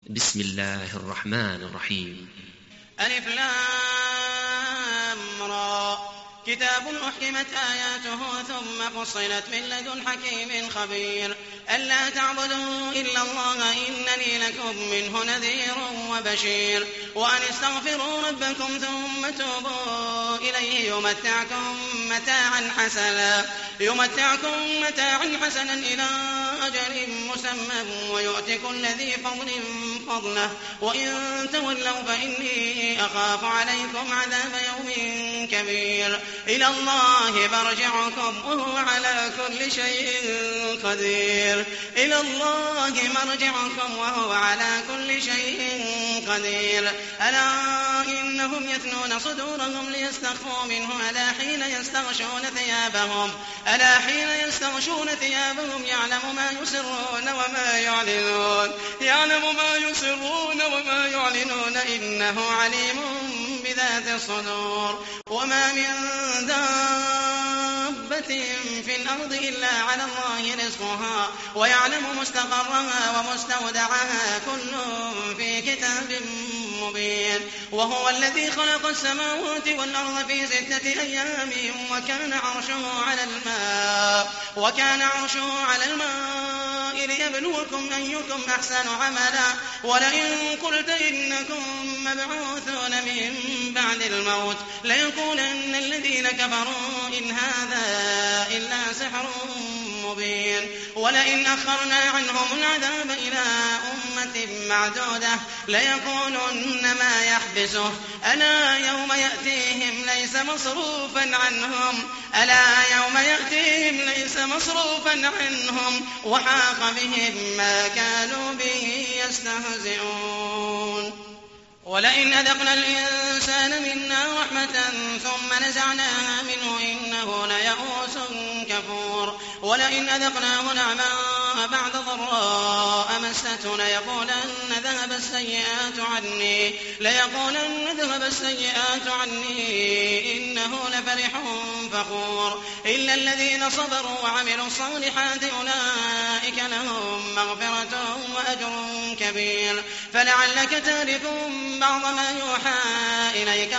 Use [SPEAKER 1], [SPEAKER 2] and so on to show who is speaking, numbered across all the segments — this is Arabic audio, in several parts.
[SPEAKER 1] بسم الله الرحمن الرحيم.
[SPEAKER 2] ألف لام را كتاب أحكمت آياته ثم فصلت من لدن حكيم خبير ألا تعبدوا إلا الله إنني لكم منه نذير وبشير وأن استغفروا ربكم ثم توبوا إليه يمتعكم متاعا حسنا إلى أجل مسمى ويؤتي كل ذي فضل فضله وإن تولوا فإني أخاف عليكم عذاب يوم كبير إلى الله مرجعكم وهو على كل شيء قدير ألا إنهم يثنون صدورهم ليستخفوا منه ألا حين يستغشون ثيابهم يعلم ما يسرون وما يعلنون إنه عليم بذات الصدور وما من دابة في الأرض إلا على الله رزقها ويعلم مستقرها ومستودعها كل في كتاب مبين وهو الذي خلق السماوات والأرض في 6 أيام وكان عرشه على الماء ليبلوكم أيكم أحسن عملا ولئن قلت إنكم مبعوثون من بعد الموت ليقولن الذين كفروا إن هذا إلا سحر مبين ولئن أخرنا عنهم العذاب إلى أمة معدودة ليقولن ما يحبسه ألا يوم يأتيهم ليس مصروفا عنهم وحاق بهم ما كانوا به يستهزئون ولئن أذقنا الإنسان منا رحمة ثم نزعناها منه إنه ليئوس كفور ولئن أذقناه نعماء بعد ضراء مسته ليقولن ذهب السيئات عني إنه لفرح فخور إلا الذين صبروا وعملوا الصالحات أولئك لهم مغفرة وأجر كبير فلعلك تارك بعض ما يوحى إليك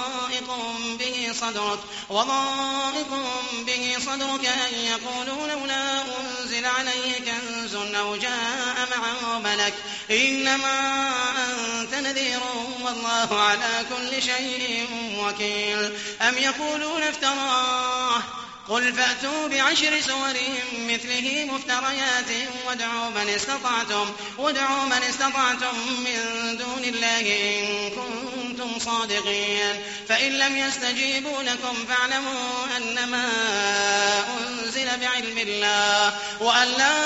[SPEAKER 2] وضائق به صدرك أن يقولوا لولا أنزل عليه كنز أو جاء معه ملك إنما أنت نذير والله على كل شيء وكيل أم يقولون افتراه قل فأتوا ب10 سور مثله مفتريات وادعوا من استطعتم من دون الله إن كنتم صادقين فإن لم يستجيبوا لكم فاعلموا أنما أنزل بعلم الله وأن لا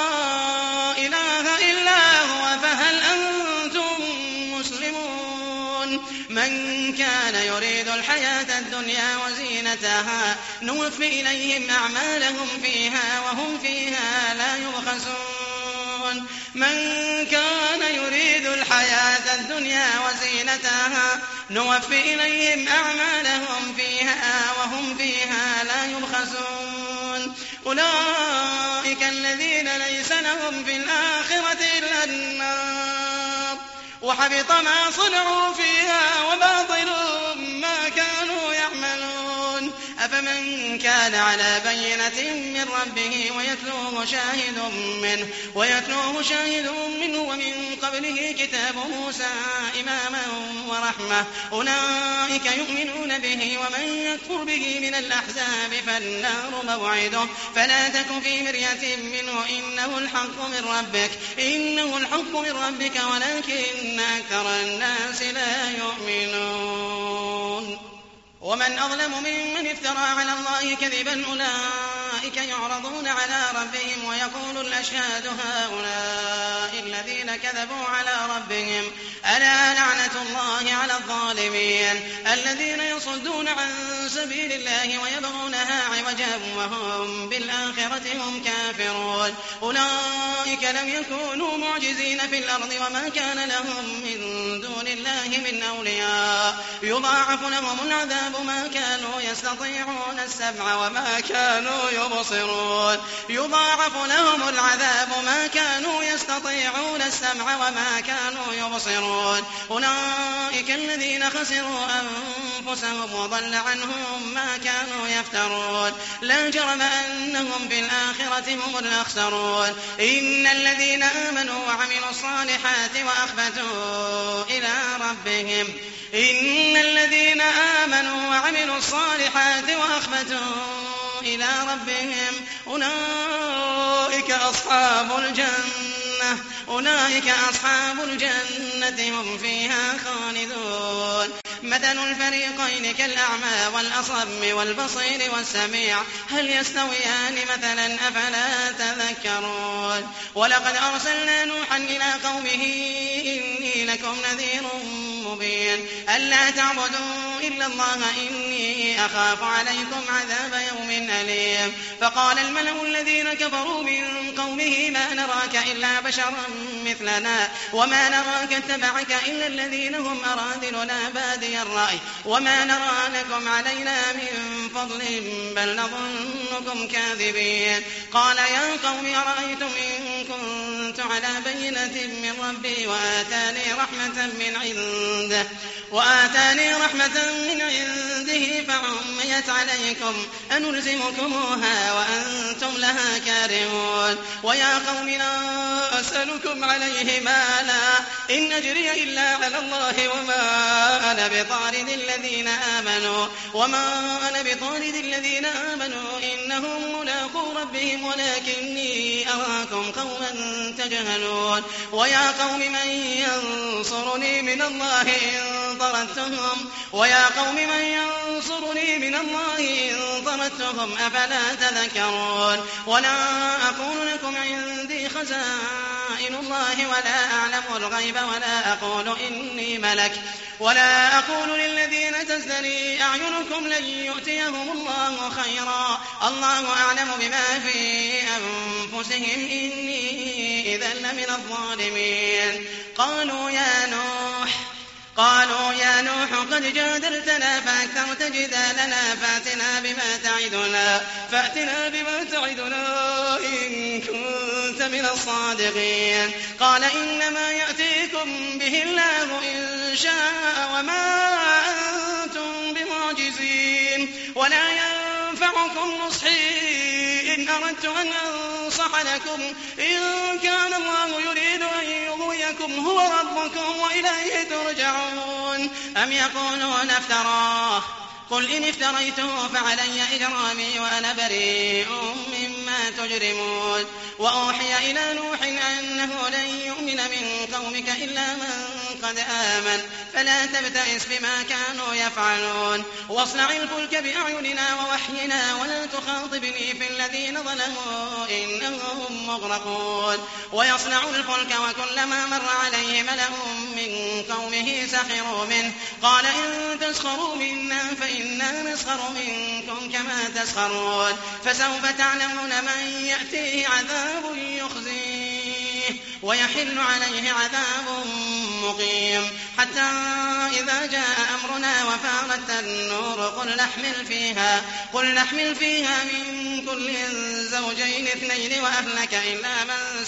[SPEAKER 2] إله إلا هو فهل أنتم مسلمون من كان يريد الحياة الدنيا وزينتها نوفي إليهم أعمالهم فيها وهم فيها لا يبخسون من كان يريد الحياة الدنيا وزينتها نوفي إليهم أعمالهم فيها وهم فيها لا يبخسون أولئك الذين ليس لهم في الآخرة إلا النار وحبط ما صنعوا فيها وباطل ما كانوا يعملون أفمن كان على بينة من ربه ويتلوه شاهد منه ومن قبله كتاب موسى إماما ورحمة أولئك يؤمنون به ومن يكفر به من الأحزاب فالنار موعده فلا تك في مرية منه إنه الحق من ربك ولكن أكثر الناس لا يؤمنون ومن أظلم ممن افترى على الله كذبا أولئك يعرضون على ربهم ويقول الأشهاد هؤلاء الذين كذبوا على ربهم ألا لعنة الله على الظالمين الذين يصدون عن سبيل الله ويبغونها عوجا وهم بالآخرة هم كافرون أولئك لم يكونوا معجزين في الأرض وما كان لهم من دون الله من أولياء يضاعف لهم العذاب ما كانوا يستطيعون السمع وما كانوا يبصرون يضاعف لهم العذاب ما كانوا يستطيعون السمع وما كانوا يبصرون أولئك الذين خسروا أنفسهم وضل عنهم ما كانوا يفترون لا جرم أنهم في الآخرة هم الأخسرون إن الذين آمنوا وعملوا الصالحات وأخبتوا إلى ربهم أولئك أصحاب الجنة هم فيها خالدون مثل الفريقين كالأعمى والأصم والبصير والسميع هل يستويان مثلا أفلا تذكرون ولقد أرسلنا نوحا إلى قومه إني لكم نذير مبين ألا تعبدوا إلا الله إني أخاف عليكم عذاب يوم أليم فقال الملأ الذين كفروا من قومه ما نراك إلا بشرا مثلنا وما نراك اتبعك إلا الذين هم أراذلنا بادي الرأي وما نرى لكم علينا من فضل بل نظنكم كاذبين قال يا قوم أرأيتم إن كنت على بينة من ربي وآتاني رحمة من عنده فعميت عليكم أنلزمكموها وأنتم لها كارهون ويا قوم لا أسألكم عليه مالا إن أجري إلا على الله وما أنا بطارد الذين آمنوا إنهم ملاقو ربهم ولكني أراكم قوما تجهلون ويا قوم من ينصرني من الله إن طردتهم أفلا تذكرون ولا أقول لكم عندي خزائن الله ولا أعلم الغيب ولا أقول إني ملك ولا أقول للذين تزدري أعينكم لن يؤتيهم الله خيرا الله أعلم بما في أنفسهم إني إذا لمن الظالمين قالوا يا نوح قد جادلتنا فأكثرت جدالنا فأتنا بما تعدنا إن كنت من الصادقين قال إنما يأتيكم به الله إن شاء وما أنتم بمعجزين ولا ينفعكم نصحي إن أردت أن أنصح لكم إن كان الله يريد أن يغويكم هو ربكم وإليه ترجعون أم يقولون افتراه قل إن افتريته فعلي إجرامي وأنا بريء مما تجرمون وأوحي إلى نوح أنه لن يؤمن من قومك إلا من قد آمن فلا تبتئس بما كانوا يفعلون واصنع الفلك بأعيننا ووحينا ولا تخاطبني في الذين ظلموا إنهم مغرقون ويصنع الفلك وكلما مر عليه ملأ من قومه سخروا منه قال إن تسخروا منا فإنا نسخر منكم كما تسخرون فسوف تعلمون من يأتيه عذاب يخزيه ويحل عليه عذاب مقيم حتى إذا جاء أمرنا وفارت النور قل نحمل فيها من كل زوجين اثنين وأهلك إلا من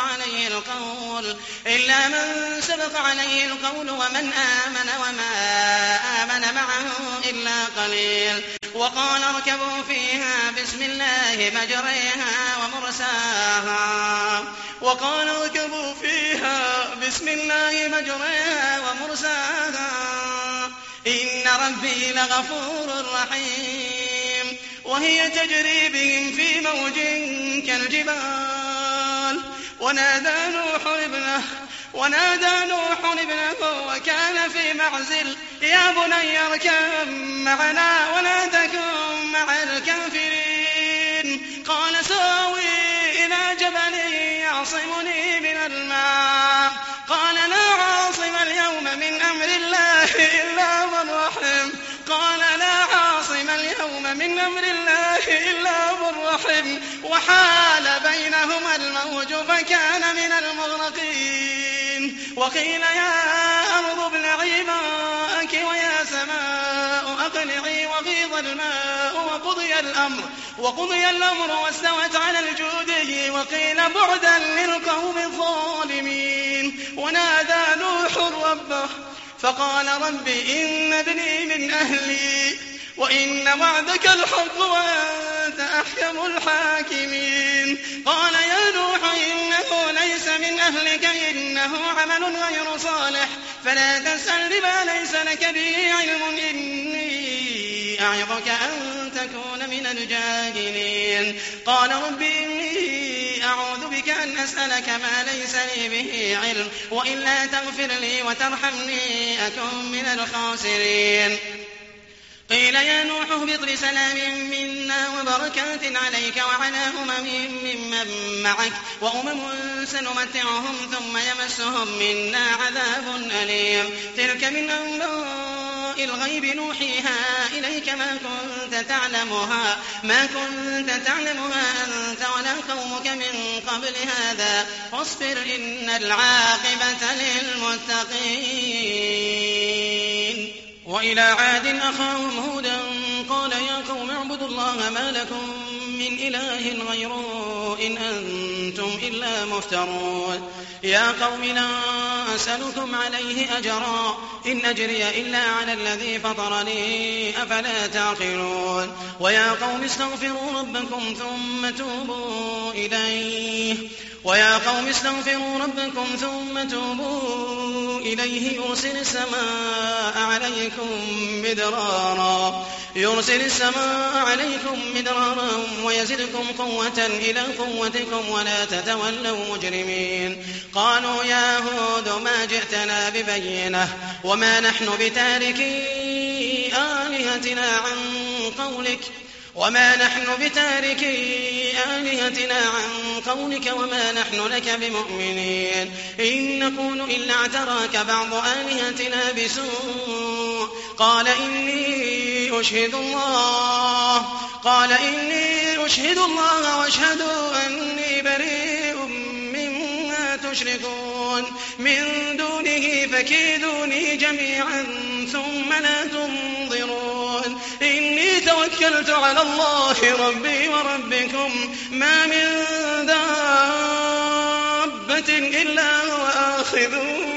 [SPEAKER 2] سبق عليه القول ومن آمن وما آمن معه إلا قليل وقال اركبوا فيها بسم الله مجريها ومرساها إن ربي لغفور رحيم وهي تجري بهم في موج كالجبال ونادى نوح ابنه وكان في معزل يا بني اركب معنا ولا تكن مع الكافرين قال ساوي إلى جبل يعصمني من الماء قال لا عاصم اليوم من أمر الله إلا من رحم وحال بينهما الموج فكان من المغرقين وقيل يا أرض ابلعي ماءك ويا سماء أقلعي وغيض الماء وقضي الأمر واستوت على الجودي وقيل بعدا للقوم الظالمين ونادى نوح ربه فقال رب إن ابني من أهلي وإن وعدك الحق وأنت أحكم الحاكمين. قال يا نوح إنه ليس من أهلك إنه عمل غير صالح فلا تسأل بما ليس لك به علم إني أعظك أن تكون من الجاهلين. قال رب إني أعوذ بك أن أسألك ما ليس لي به علم وإلا تغفر لي وترحمني أكن من الخاسرين. قيل يا نوح اهبط بسلام منا وبركات عليك وعلى ممن معك وأمم سنمتعهم ثم يمسهم منا عذاب أليم. تلك من أنباء الغيب نوحيها إليك ما كنت تعلمها أنت ولا قومك من قبل هذا فاصبر إن العاقبة للمتقين. وإلى عاد أخاهم هودا قال يا قوم اعبدوا الله ما لكم من إله غيره إن أنتم إلا مفترون. يا قوم لا أسألكم عليه أجرا إن أجري إلا على الذي فطرني أفلا تعقلون. ويا قوم استغفروا ربكم ثم توبوا إليه يرسل السماء عليكم مدرارا ويزدكم قوة إلى قوتكم ولا تتولوا مجرمين. قالوا يا هود ما جئتنا ببينة وما نحن بتاركي آلهتنا عن قولك وما نحن لك بمؤمنين إن نكون إلا اعتراك بعض آلهتنا بسوء. قال إني أشهد الله واشهدوا أني بريء مما تشركون من دونه فكيدوني جميعا ثم لا تنظرون. إني توكلت على الله ربي وربكم ما من دابة إلا هو آخذ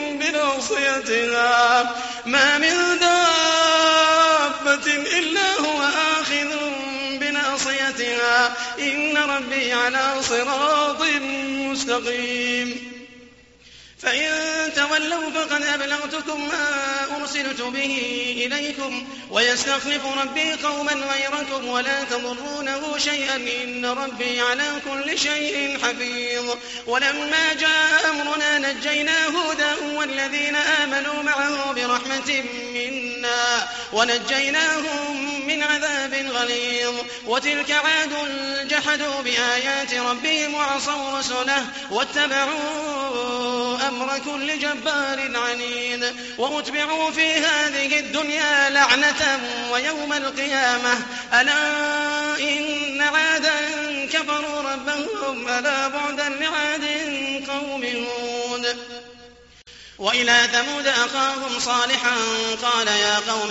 [SPEAKER 2] بناصيتها إن ربي على صراط مستقيم. فإن تولوا فقد أبلغتكم ما أرسلت به إليكم ويستخلف ربي قوما غيركم ولا تضرونه شيئا إن ربي على كل شيء حفيظ. ولما جاء أمرنا نجينا هودا والذين آمنوا معه برحمة منا ونجيناهم من عذاب غليظ. وتلك عاد جحدوا بآيات ربهم وعصوا رسله واتبعوا أمر كل جبار عنيد. وأتبعوا في هذه الدنيا لعنة ويوم القيامة ألا إن عادا كفروا ربهم ألا بعدا لعاد قوم هود. وإلى ثمود أخاهم صالحا قال يا قوم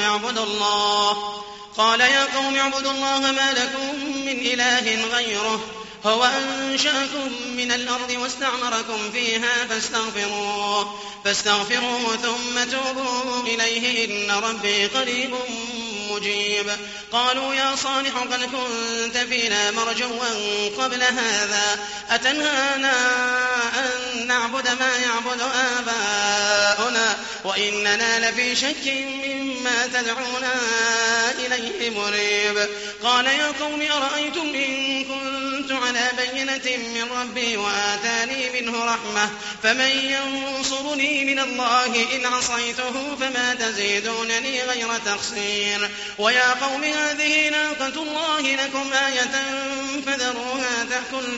[SPEAKER 2] اعبدوا الله ما لكم من إله غيره هو أنشأكم من الأرض واستعمركم فيها فاستغفروه ثم توبوا إليه إن ربي قريب مجيب. قالوا يا صالح قد كنت فينا مرجوا قبل هذا أتنهانا أن نعبد ما يعبد آباؤنا وإننا لفي شك مما تدعونا إليه مريب. قال يا قوم أرأيتم إن كنت على بينة من ربي وآتاني منه رحمة فمن ينصرني من الله إن عصيته فما تزيدونني غير تخسير. ويا قوم هذه ناقة الله لكم آية فذروها تأكل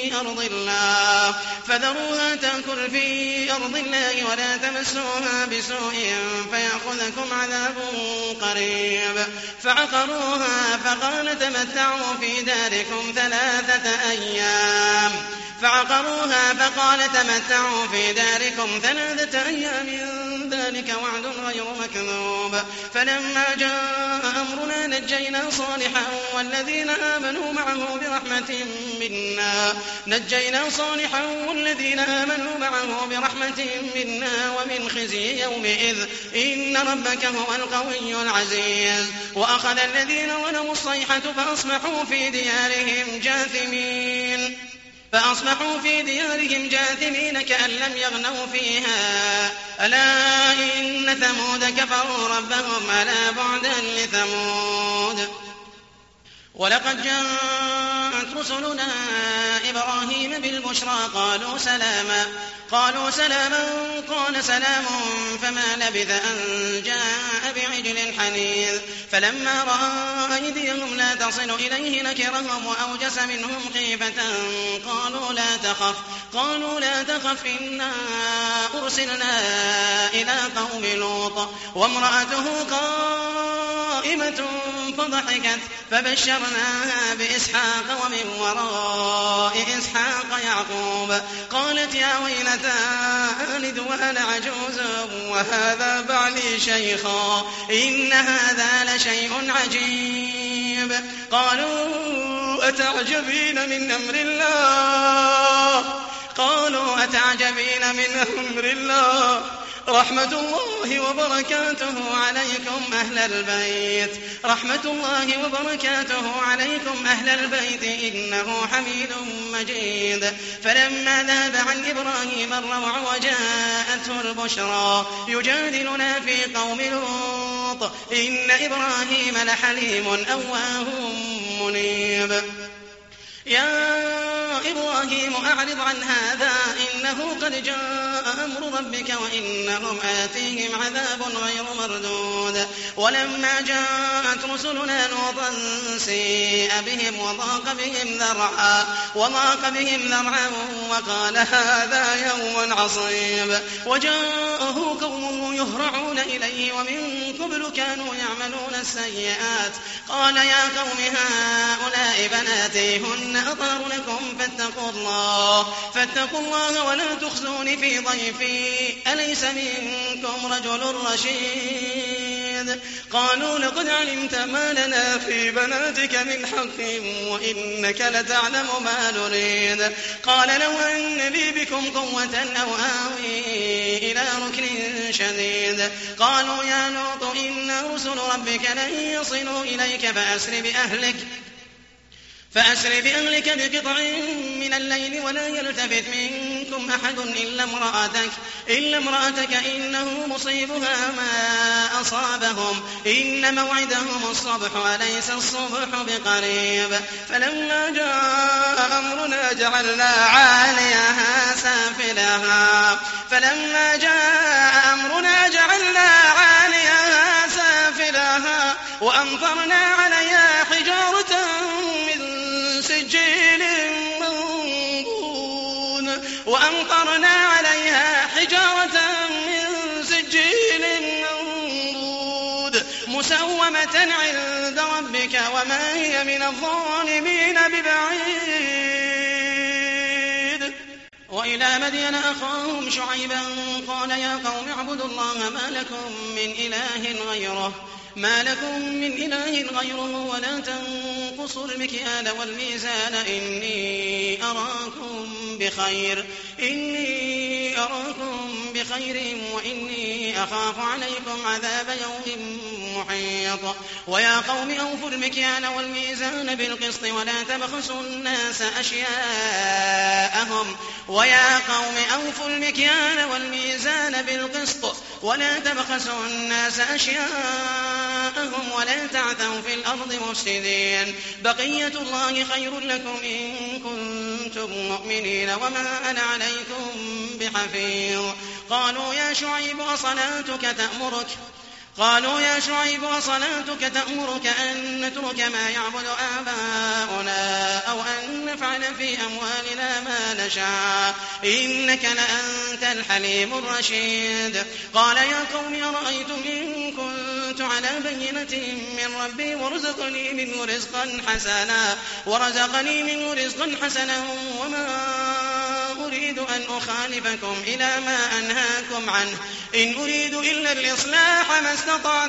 [SPEAKER 2] في أرض الله ولا تمسوها بسوء فيأخذكم عذاب قريب. فعقروها فقال تمتعوا في داركم 3 أيام فعقروها فقال تمتعوا في داركم 3 أيام ذلك وعد غير مكذوب. فلما جاء أمرنا نجينا صالحا والذين آمنوا معه برحمة منا ومن خزي يومئذ إن ربك هو القوي العزيز. وأخذ الذين ظلموا الصيحة فأصبحوا في ديارهم جاثمين كأن لم يغنوا فيها ألا إن ثمود كفروا ربهم ألا بعدا لثمود. ولقد جاءت رسلنا إبراهيم بالبشرى قالوا سلاما قال سلام فما لبث أن جاء بعجل حنيذ. فلما رأى أيديهم لا تصل إليه نكرهم وأوجس منهم خيفة قالوا لا تخف إنا أرسلنا إلى قوم لوط وامرأته قائمة فضحكت فبشرناها بإسحاق ومن وراء إسحاق يعقوب. قالت يا ويلتى ألد وأنا عجوز وهذا بعلي شيخا إن هذا لشيء عجيب. قالوا أتعجبين من أمر الله رحمة الله وبركاته عليكم أهل البيت إنه حميد مجيد. فلما ذهب عن إبراهيم الروع وجاءته البشرى يجادلنا في قوم لوط إن إبراهيم لحليم أواه منيب. يا إبراهيم أعرض عن هذا إنه قد جاء أمر ربك وإنهم آتيهم عذاب غير مردود. ولما جاءت رسلنا لوطا سيء بهم وضاق بهم ذرعا وقال هذا يوم عصيب. وجاءه قومه يهرعون إليه ومن قبل كانوا يعملون السيئات قال يا قوم هؤلاء بناتي هن أطهر لكم فاتقوا الله ولا تخزون في ضيفي أليس منكم رجل رشيد. قالوا لقد علمت ما لنا في بناتك من حق وإنك لتعلم ما نريد. قال لو أن لي بكم قوة أو آوي إلى ركن شديد. قالوا يا لوط إن رسل ربك لن يصلوا إليك فأسر بأهلك بقطع من الليل ولا يلتفت منكم أحد إلا امرأتك إنه مصيبها ما أصابهم إن موعدهم الصبح أليس الصبح بقريب. فلما جاء أمرنا جعلنا عاليها سافلها وأمطرنا عليها حجارة من سجيل منضود مسومة عند ربك وما هي من الظالمين ببعيد. وإلى مدين أخاهم شعيبا قال يا قوم اعبدوا الله ما لكم من إله غيره ولا تنقصوا المكيال والميزان إني أراكم بخير وإني أخاف عليكم عذاب يوم محيط. ويا قوم أوفوا المكيال والميزان بالقسط ولا تبخسوا الناس أشياءهم ولا تعثوا في الأرض مفسدين. بقية الله خير لكم إن كنتم مؤمنين وما أنا عليكم بحفيظ. قالوا يا شعيب أصلاتك تأمرك أن نترك ما يعبد آباؤنا أو أن نفعل في أموالنا ما نشاء إنك لأنت الحليم الرشيد. قال يا قوم أرأيتم إن كنت على بينة من ربي ورزقني منه رزقا حسنا وما أريد أن أخالفكم إلى ما أنهاكم عنه إن أريد إلا الإصلاح ما استطعت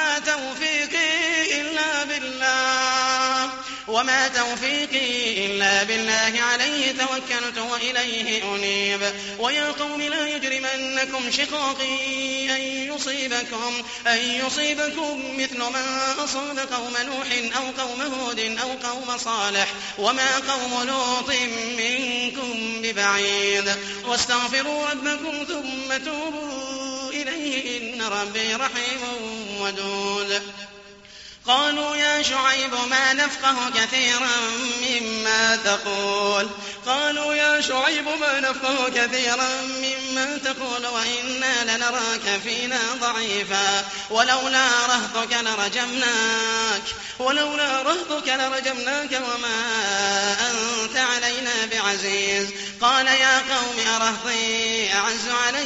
[SPEAKER 2] وما توفيقي إلا بالله عليه توكلت وإليه أنيب ويا قوم لا يجرمنكم شقاقي أن يصيبكم مثل ما أصاب قوم نوح أو قوم هود أو قوم صالح وما قوم لوط منكم ببعيد واستغفروا ربكم ثم توبوا إليه إن ربي رحيم ودود قالوا يا شعيب ما نفقه كثيرا مما تقول وإنا لنراك فينا ضعيفا ولولا رهطك لرجمناك وما أنت علينا بعزيز قال يا قوم أرهطي أعز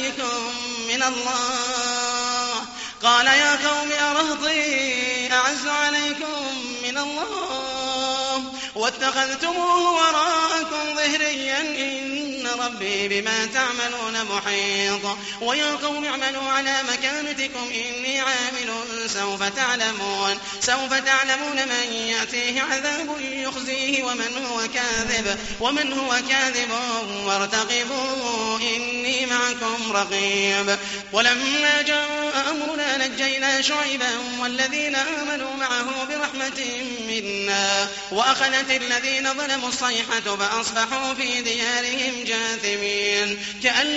[SPEAKER 2] عليكم من الله واتخذتموه وراءكم ظهريا إن ربي بما تعملون محيط ويا قوم اعملوا على مكانتكم إني عامل سوف تعلمون من يأتيه عذاب يخزيه ومن هو كاذب وارتقبوا إني معكم رقيب ولما جاء أمرنا نجينا شعيبا والذين آمنوا معه برحمة منا وأخذت الذين ظلموا الصيحة فأصبحوا في ديارهم جاثمين كأن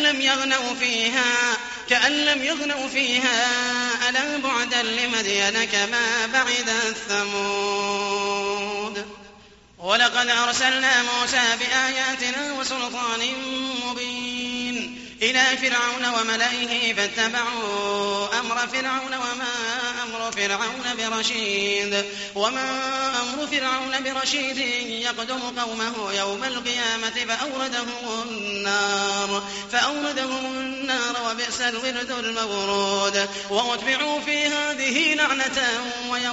[SPEAKER 2] لم يغنوا فيها ألا بعدا لمدين كما بعدت ثمود ولقد أرسلنا موسى بآياتنا وسلطان مبين إلى فرعون وملئه فاتبعوا أمر فرعون وما أمر فرعون برشيد يقدم قومه يوم القيامة فأوردهم النار وبئس الورد المورود وأتبعوا في هذه لعنة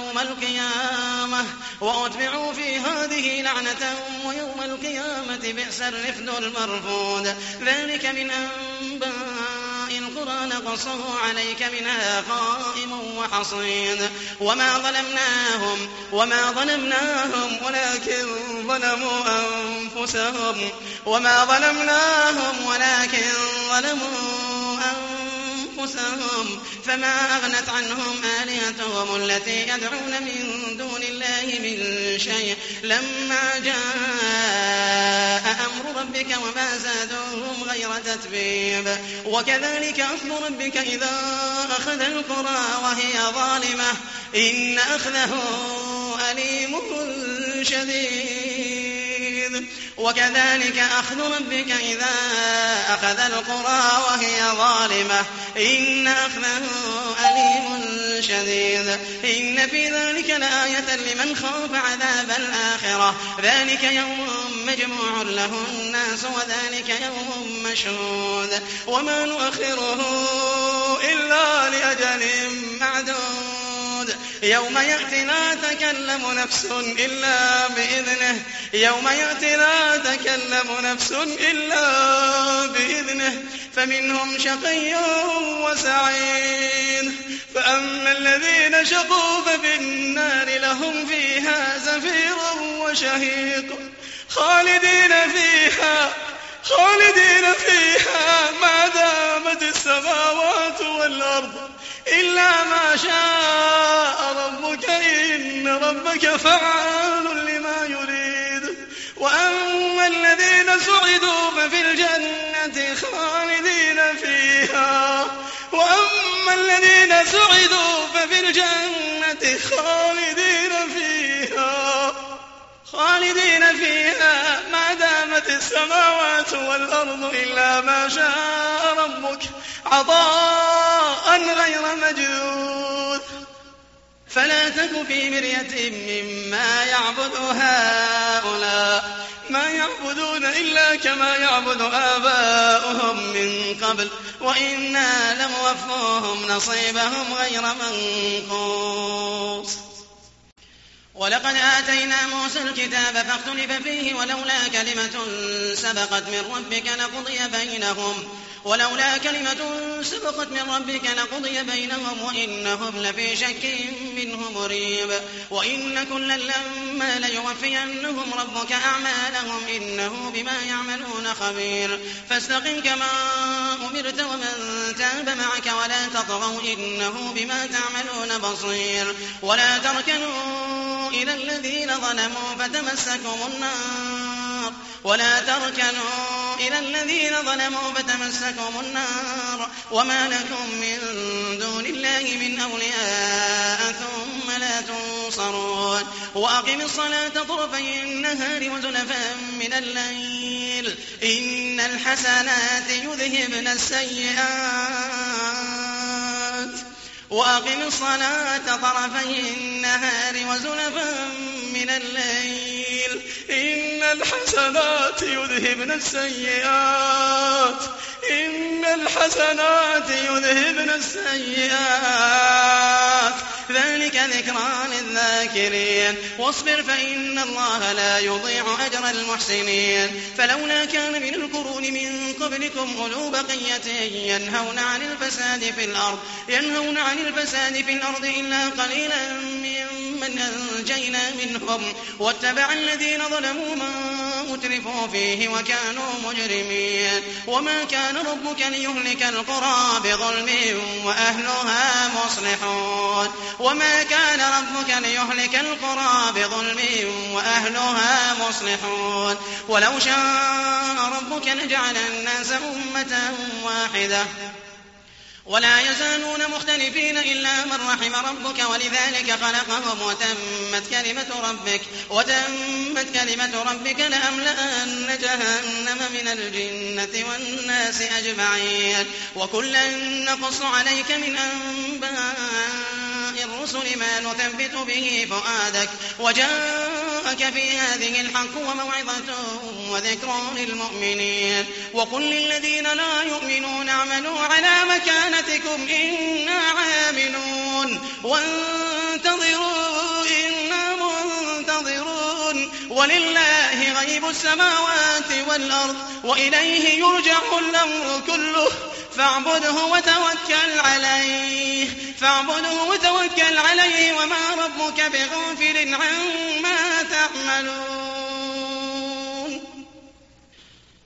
[SPEAKER 2] ويوم القيامة بئس الرفد المرفود ذلك من أنباء القرى نقصه عليك منها قائم وحصيد وما ظلمناهم ولكن ظلموا أنفسهم فما أغنت عنهم آلهتهم التي يدعون من دون الله من شيء لما جاء أمر ربك وما زادوهم غير تتبيب وكذلك أخذ ربك إذا أخذ القرى وهي ظالمة إن أخذه أليم شديد وكذلك أخذ ربك إذا أخذ القرى وهي ظالمة إن أخذه أليم شديد إن في ذلك لآية لمن خاف عذاب الآخرة ذلك يوم مجموع له الناس وذلك يوم مشهود وما نؤخره إلا لأجل معدود يوم يأتي لا تكلم نفس إلا بإذنه فمنهم شقي وسعيد فأما الذين شقوا ففي النار لهم فيها زفير وشهيق خالدين فيها ما دامت السماوات والأرض إلا ما شاء ربك إن ربك فعال لما يريد وأما الذين سعدوا ففي الجنة خالدين فيها ما دامت السماوات والأرض إلا ما شاء ربك عطاء غير مجذوذ فلا تك في مرية مما يعبد هؤلاء ما يعبدون إلا كما يعبد آباؤهم من قبل وإنا لموفوهم نصيبهم غير منقوص ولقد آتينا موسى الكتاب فاختلف فيه ولولا كلمة سبقت من ربك لقضي بينهم وإنهم لفي شك منه مريب وإن كلا لما ليوفينهم ربك أعمالهم إنه بما يعملون خبير فاستقم كما أمرت ومن تاب معك ولا تطغوا إنه بما تعملون بصير ولا تركنوا إلى الذين ظلموا فتمسكم النار وما لكم من دون الله من أولياء ثم لا تنصرون وأقم الصلاة طرفي النهار وزلفا من الليل إن الحسنات يذهبن السيئات ذلك ذكرى للذاكرين واصبر فإن الله لا يضيع أجر المحسنين فلولا كان من القرون من قبلكم أولو بقية ينهون عن الفساد في الأرض إلا قليلا ممن أنجينا منهم واتبع الذين ظلموا ما أترفوا فيه وكانوا مجرمين وما كان ربك ليهلك القرى بظلم وأهلها مصلحون ولو شاء ربك لجعل الناس أمة واحدة ولا يزالون مختلفين إلا من رحم ربك ولذلك خلقهم وتمت كلمة ربك لأملأن جهنم من الجنة والناس أجمعين وكلا نقص عليك من أنباء الرسل ما نثبت به فؤادك وجاءك في هذه الحق وموعظة وذكر للمؤمنين وقل للذين لا يؤمنون اعملوا على مكانتكم إنا عاملون وانتظروا إنا منتظرون ولله غيب السماوات والأرض وإليه يرجع الأمر كله فاعبده وتوكل عليه وما ربك بغافل عما تعملون